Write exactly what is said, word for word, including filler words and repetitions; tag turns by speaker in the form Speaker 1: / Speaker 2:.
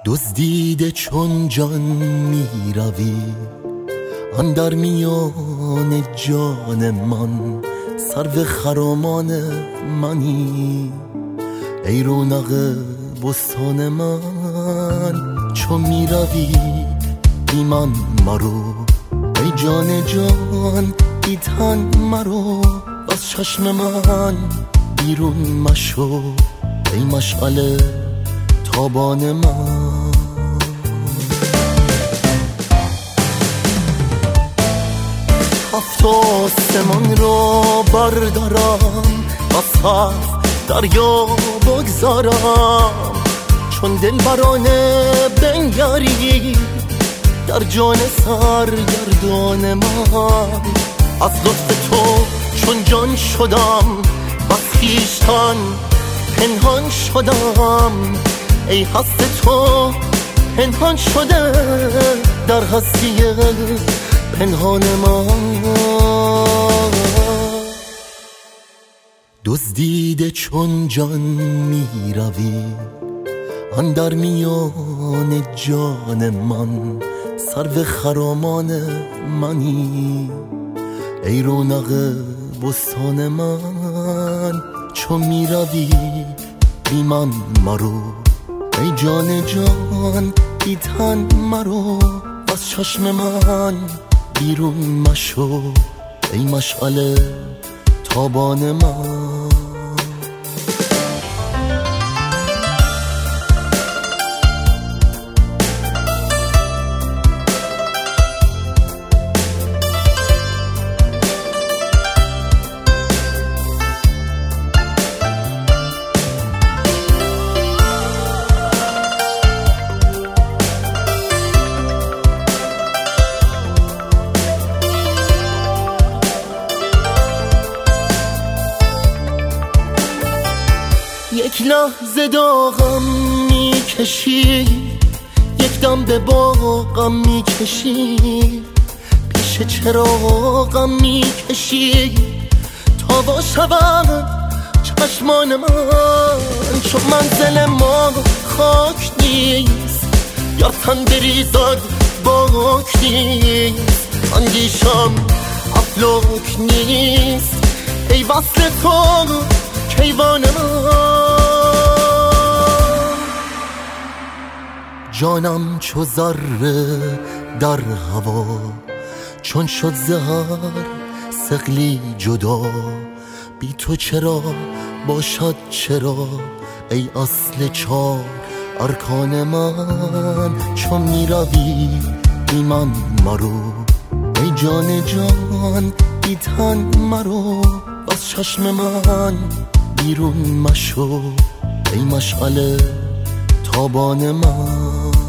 Speaker 1: دزدیده چون جان می روی اندر میان جان من، سرو خرامان منی ای رونق بستان من. چو می روی بی من مرو ای جان جان بی تن مرو، از چشم من بیرون مشو ای مشعل تابان من. هفت آسمان را بردارم از هفت دریا بگذارم، چون دل برانه بنگری در جان سرگردان من. از لطف تو چون جان شدم بس خویشتن پنهان شدم، ای هست تو پنهان شده در هستی پنهان من. دزدیده چون جان می روی اندر میان جان من، سرو خرامان منی ای رونق بستان من. چو می روی بی من مرو ای جان جان بی تن مرو، از چشم من بیرون مشو ای مشعل تابان من. یک لحظه داغم میکشی، یک دم به باغم میکشی، پیش چراغم میکشی تا با شوم چشمان من. چون منزل ما خاک نیست یا تن بریزد باک نیست، اندیشم افلاک نیست ای وصل تو کیوان من. جانم چو ذره در هوا چون شد زهر ثقلی جدا، بی تو چرا باشد چرا ای اصل چار ارکان من. چون می روی بی من مرو ای جان جان بی تن مرو، از چشم من بیرون مشو ای مشعل تابان من.